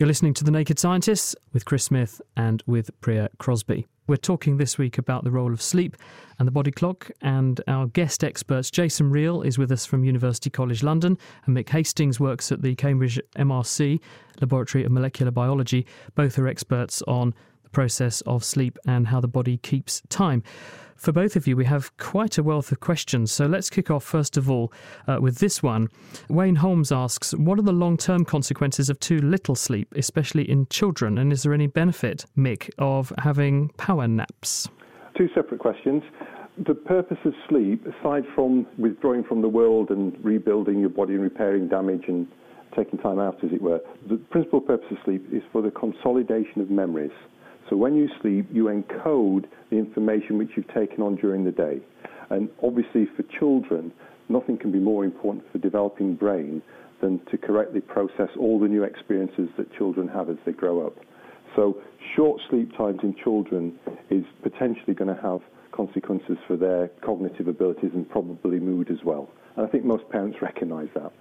You're listening to The Naked Scientists with Chris Smith and with Priya Crosby. We're talking this week about the role of sleep and the body clock, and our guest experts, Jason Reel is with us from University College London, and Mick Hastings works at the Cambridge MRC Laboratory of Molecular Biology. Both are experts on the process of sleep and how the body keeps time. For both of you, we have quite a wealth of questions, so let's kick off first of all with this one. Wayne Holmes asks, what are the long-term consequences of too little sleep, especially in children, and is there any benefit, Mick, of having power naps? Two separate questions. The purpose of sleep, aside from withdrawing from the world and rebuilding your body and repairing damage and taking time out, as it were, the principal purpose of sleep is for the consolidation of memories. So when you sleep, you encode the information which you've taken on during the day. And obviously for children, nothing can be more important for developing brain than to correctly process all the new experiences that children have as they grow up. So short sleep times in children is potentially going to have consequences for their cognitive abilities and probably mood as well. And I think most parents recognise that.